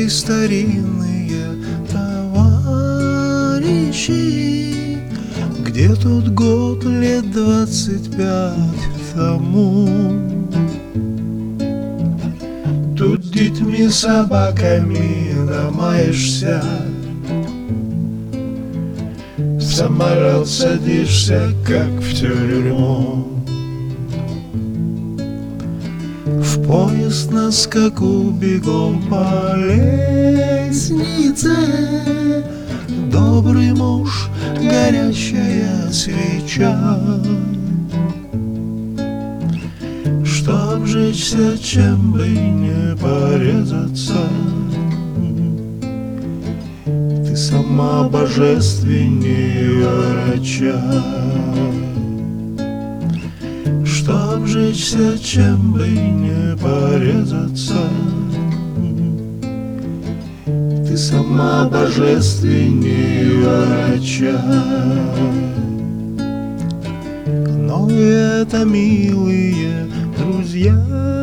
твои старинные товарищи? Где тот год лет 25 тому? Тут детьми, собаками намаешься, в самолет садишься, как в тюрьму, в поезд на скаку бегом по лестнице. Добрый муж, горящая свеча, чтоб жечься, чем бы не порезаться. Ты сама божественнее врача, чтоб жечься, чем бы не порезаться. Ты сама божественнее врача. Но это милые друзья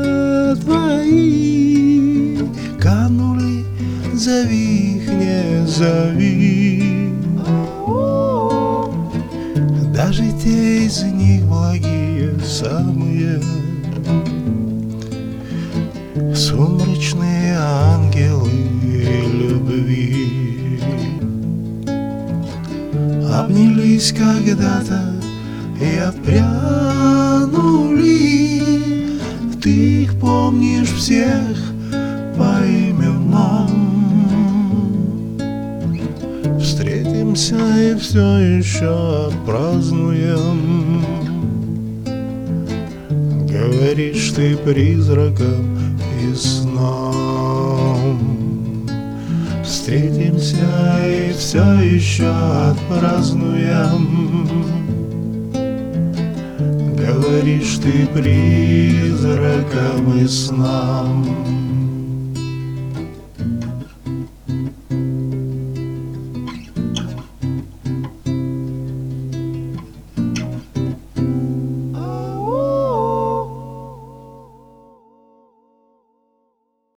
твои канули, зови их, не зови. Даже те из них благие самые, сумрачные ангелы любви, обнялись когда-то и отпрянули. Ты их помнишь всех по именам. Встретимся и все еще отпразднуем. Говоришь ты призраком и снам. Встретимся и все еще отпразднуем. Говоришь ты призраком и снам.